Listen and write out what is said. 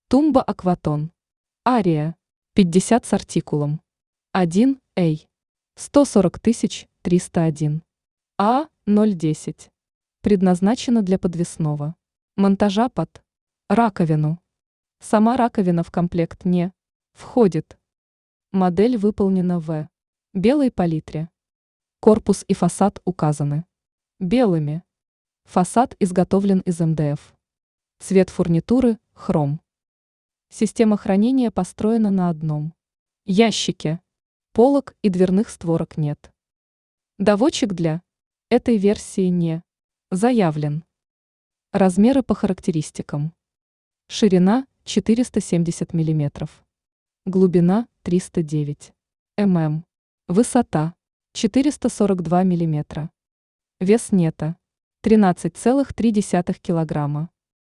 Тумба Акватон. Ария. 50 с артикулом. 1 Эй. 140 301. А 010. Предназначена для подвесного монтажа под раковину. Сама раковина в комплект не входит. Модель выполнена в белой палитре. Корпус и фасад указаны белыми. Фасад изготовлен из МДФ. Цвет фурнитуры – хром. Система хранения построена на одном ящике. Полок и дверных створок нет. Доводчик для этой версии не заявлен. Размеры по характеристикам. Ширина 470 мм. Глубина 309 мм. Высота 442 мм. Вес нета 13,3 кг.